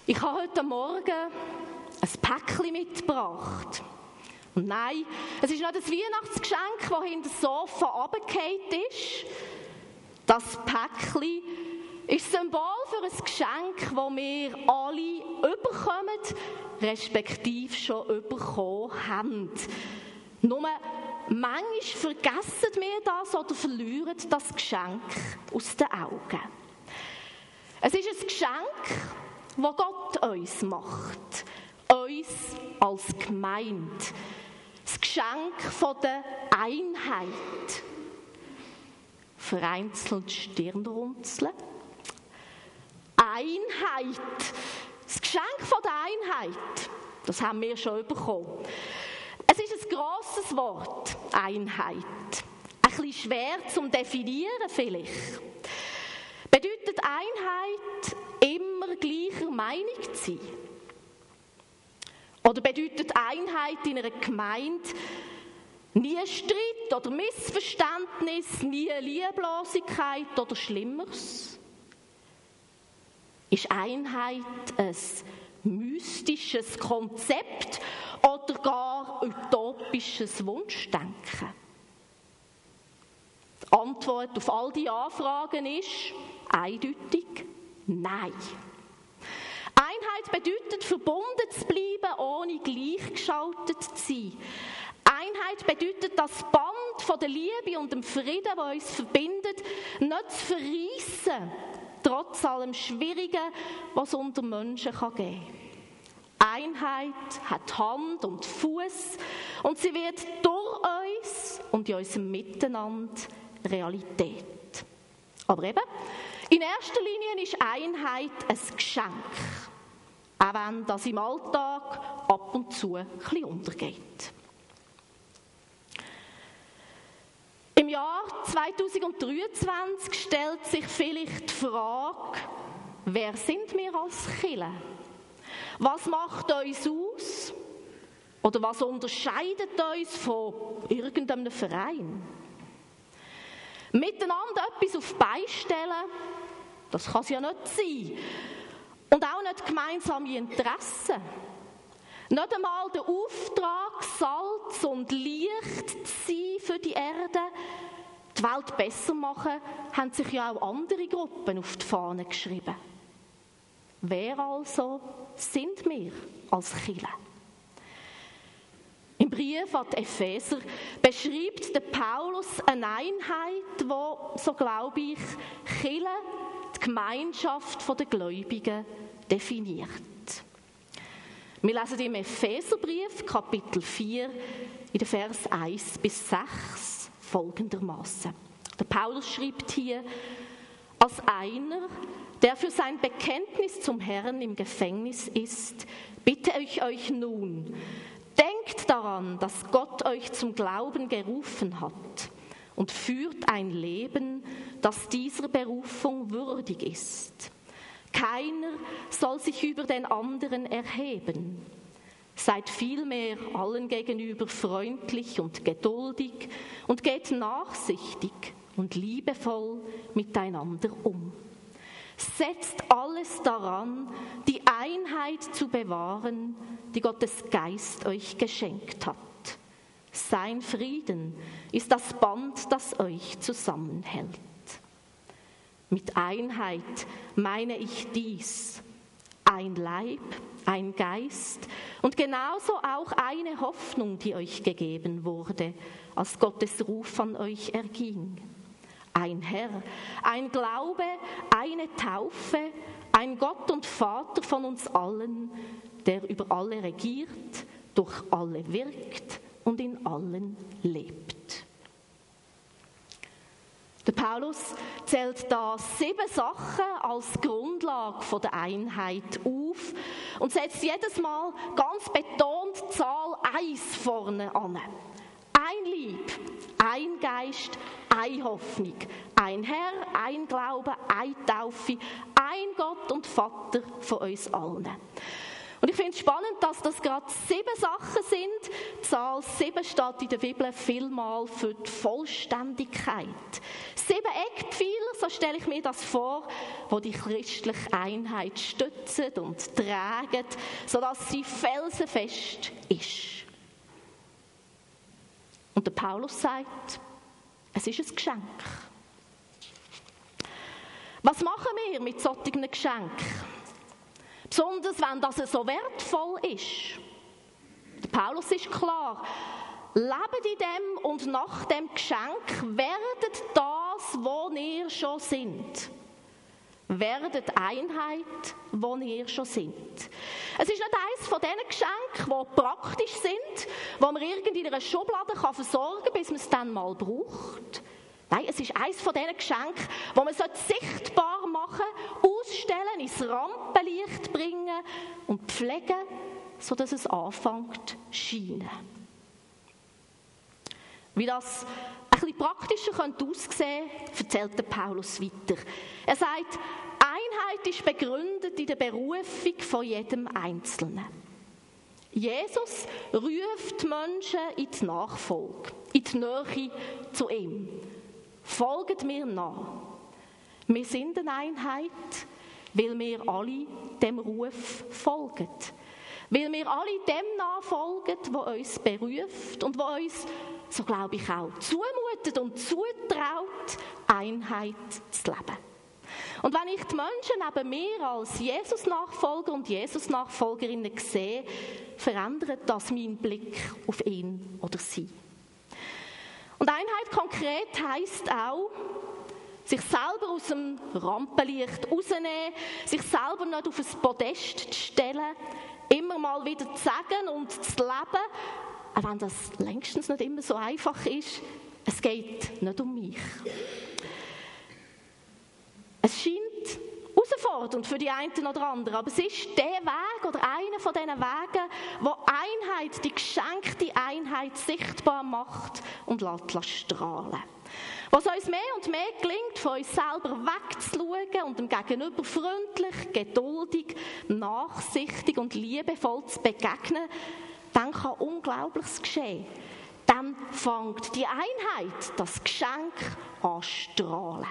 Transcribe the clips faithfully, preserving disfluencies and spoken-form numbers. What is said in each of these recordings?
Ich habe heute Morgen ein Päckchen mitgebracht. Und nein, es ist nicht ein Weihnachtsgeschenk, das hinter dem Sofa runtergefallen ist. Das Päckchen ist Symbol für ein Geschenk, das wir alle bekommen, respektive schon bekommen haben. Nur manchmal vergessen wir das oder verlieren das Geschenk aus den Augen. Es ist ein Geschenk, das Gott uns macht. Uns als Gemeinde. Das Geschenk von der Einheit. Vereinzelt Stirnrunzeln. Einheit. Das Geschenk von der Einheit. Das haben wir schon bekommen. Es ist ein grosses Wort, Einheit. Ein bisschen schwer zum Definieren vielleicht. Bedeutet Einheit immer gleicher Meinung zu sein? Oder bedeutet Einheit in einer Gemeinde nie Streit oder Missverständnis, nie Lieblosigkeit oder Schlimmeres? Ist Einheit ein mystisches Konzept oder gar utopisches Wunschdenken? Die Antwort auf all diese Anfragen ist eindeutig nein. Einheit bedeutet, verbunden zu bleiben, ohne gleichgeschaltet zu sein. Einheit bedeutet, das Band von der Liebe und dem Frieden, das uns verbindet, nicht zu verreissen, trotz allem Schwierigen, was es unter Menschen geben kann. Einheit hat Hand und Fuß und sie wird durch uns und in unserem Miteinander Realität. Aber eben, in erster Linie ist Einheit ein Geschenk. Auch wenn das im Alltag ab und zu ein bisschen untergeht. Im Jahr zweitausenddreiundzwanzig stellt sich vielleicht die Frage, wer sind wir als Kirche? Was macht uns aus? Oder was unterscheidet uns von irgendeinem Verein? Miteinander etwas auf die Beine stellen, das kann es ja nicht sein. Und auch nicht gemeinsame Interessen. Nicht einmal der Auftrag, Salz und Licht zu sein für die Erde, die Welt besser machen, haben sich ja auch andere Gruppen auf die Fahne geschrieben. Wer also sind wir als Kirche? Im Brief an die Epheser beschreibt der Paulus eine Einheit, die, so glaube ich, Kirche, die Gemeinschaft der Gläubigen, definiert. Wir lesen im Epheserbrief, Kapitel vier, in den Vers eins bis sechs folgendermaßen. Der Paulus schreibt hier, als einer, der für sein Bekenntnis zum Herrn im Gefängnis ist, bitte ich euch nun, denkt daran, dass Gott euch zum Glauben gerufen hat und führt ein Leben, das dieser Berufung würdig ist. Keiner soll sich über den anderen erheben. Seid vielmehr allen gegenüber freundlich und geduldig und geht nachsichtig und liebevoll miteinander um. Setzt alles daran, die Einheit zu bewahren, die Gottes Geist euch geschenkt hat. Sein Frieden ist das Band, das euch zusammenhält. Mit Einheit meine ich dies: ein Leib, ein Geist und genauso auch eine Hoffnung, die euch gegeben wurde, als Gottes Ruf an euch erging. Ein Herr, ein Glaube, eine Taufe, ein Gott und Vater von uns allen, der über alle regiert, durch alle wirkt und in allen lebt. Der Paulus zählt da sieben Sachen als Grundlage der Einheit auf und setzt jedes Mal ganz betont die Zahl eins vorne an. Ein Lieb, ein Geist, eine Hoffnung, ein Herr, ein Glaube, eine Taufe, ein Gott und Vater von uns allen. Und ich finde es spannend, dass das gerade sieben Sachen sind. Die Zahl sieben steht in der Bibel vielmal für die Vollständigkeit. Sieben Eckpfeiler, so stelle ich mir das vor, wo die christliche Einheit stützen und tragen, sodass sie felsenfest ist. Und der Paulus sagt, es ist ein Geschenk. Was machen wir mit solchen Geschenken? Besonders wenn das so wertvoll ist. Der Paulus ist klar, lebt in dem und nach dem Geschenk, werdet das, wo ihr schon sind. Werdet Einheit, wo ihr schon sind. Es ist nicht eines von diesen Geschenken, die praktisch sind, wo man irgendwie in einer Schublade versorgen kann, bis man es dann mal braucht. Nein, es ist eines von diesen Geschenken, die man sichtbar machen sollte, ausstellen, ins Rampenlicht bringen und pflegen, sodass es anfängt zu scheinen. Wie das ein bisschen praktischer könnte aussehen, erzählt der Paulus weiter. Er sagt, Einheit ist begründet in der Berufung von jedem Einzelnen. Jesus ruft die Menschen in die Nachfolge, in die Nähe zu ihm. Folgt mir nach. Wir sind eine Einheit, weil wir alle dem Ruf folgen. Weil wir alle dem nachfolgen, was uns beruft und was uns, so glaube ich auch, zumutet und zutraut, Einheit zu leben. Und wenn ich die Menschen neben mir als Jesus-Nachfolger und Jesus-Nachfolgerinnen sehe, verändert das meinen Blick auf ihn oder sie. Und Einheit konkret heisst auch, sich selber aus dem Rampenlicht rausnehmen, sich selber nicht auf ein Podest zu stellen, immer mal wieder zu sagen und zu leben, auch wenn das längstens nicht immer so einfach ist, es geht nicht um mich. Es scheint herausfordernd für die einen oder anderen, aber es ist der Weg oder einer von diesen Wegen, wo Einheit, die geschenkte Einheit sichtbar macht und lässt strahlen. Was uns mehr und mehr gelingt, von uns selber wegzuschauen und dem Gegenüber freundlich, geduldig, nachsichtig und liebevoll zu begegnen, dann kann Unglaubliches geschehen. Dann fängt die Einheit, das Geschenk, an zu strahlen.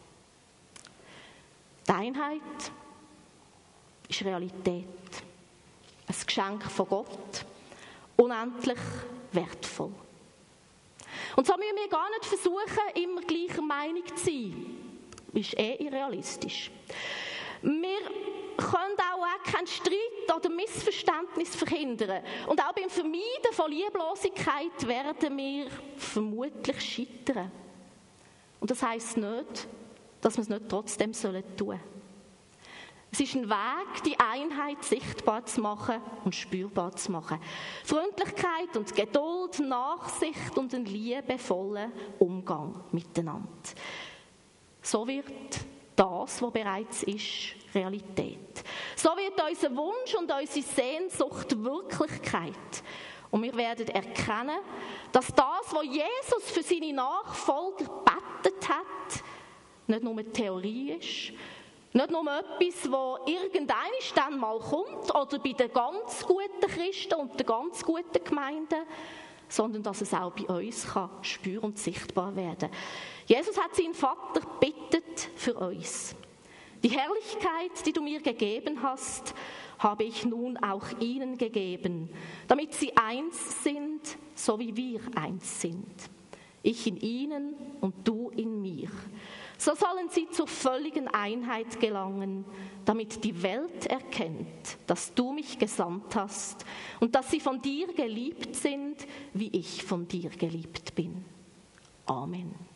Die Einheit ist Realität. Ein Geschenk von Gott. Unendlich wertvoll. Und so müssen wir gar nicht versuchen, immer gleicher Meinung zu sein. Das ist eh irrealistisch. Wir können auch, auch keinen Streit oder Missverständnis verhindern. Und auch beim Vermeiden von Lieblosigkeit werden wir vermutlich scheitern. Und das heisst nicht, dass wir es nicht trotzdem tun sollen. Es ist ein Weg, die Einheit sichtbar zu machen und spürbar zu machen. Freundlichkeit und Geduld, Nachsicht und einen liebevollen Umgang miteinander. So wird das, was bereits ist, Realität. So wird unser Wunsch und unsere Sehnsucht Wirklichkeit. Und wir werden erkennen, dass das, was Jesus für seine Nachfolger gebetet hat, nicht nur eine Theorie ist, nicht nur etwas, das irgendwann dann mal kommt oder bei den ganz guten Christen und den ganz guten Gemeinden, sondern dass es auch bei uns kann spür- und sichtbar werden. Jesus hat seinen Vater bittet für uns. Die Herrlichkeit, die du mir gegeben hast, habe ich nun auch ihnen gegeben, damit sie eins sind, so wie wir eins sind. Ich in ihnen und du in mir. So sollen sie zur völligen Einheit gelangen, damit die Welt erkennt, dass du mich gesandt hast und dass sie von dir geliebt sind, wie ich von dir geliebt bin. Amen.